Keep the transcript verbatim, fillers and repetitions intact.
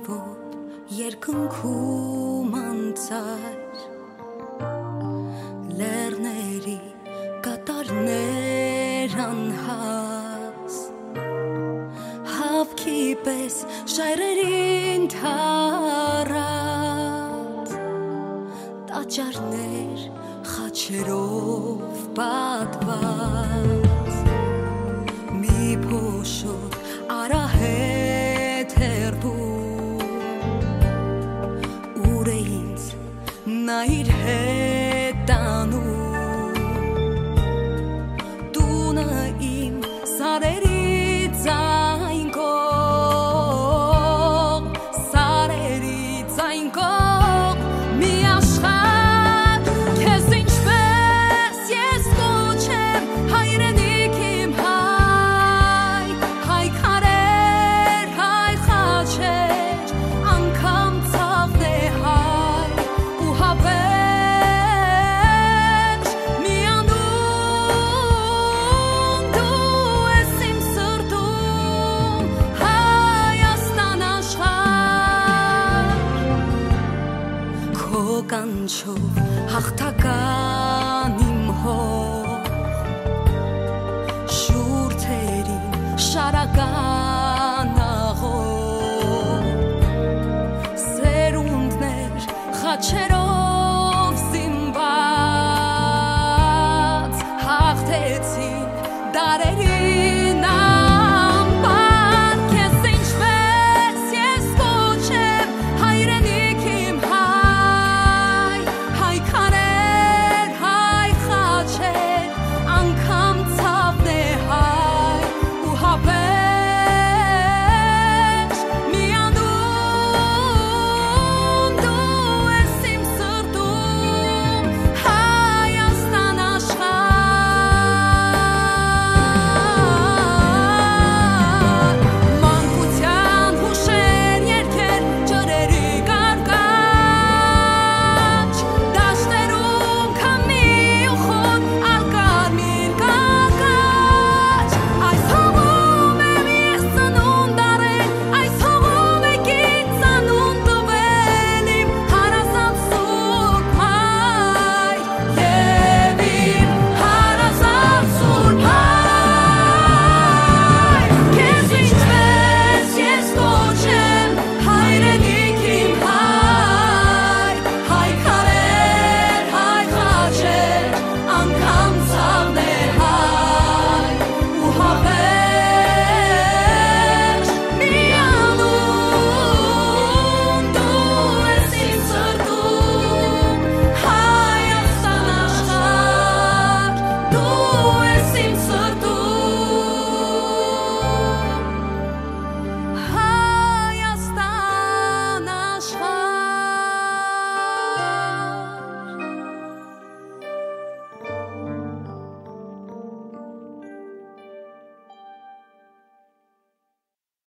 Երևոտ երկնքում անցար լեռների կատարներ անհաս հավքի պես շայրերին թարած տաճարներ խաչերով պատված մի փոշոտ արահետ հեռվում ուր է ինձ նա իր հետ տանում տունը իմ սարերի ձայն կողմ սարերի ձայն կողմ մի աշխարհ քեզ ինչպես ես կոչեմ հայրենիք իմ հայ հայ քարեր հայ խաչեր անգամ ցավն է հայ ու հավերժ մի անուն դու ես իմ սրտում Հայաստան աշխարհ քո կանչով հաղթական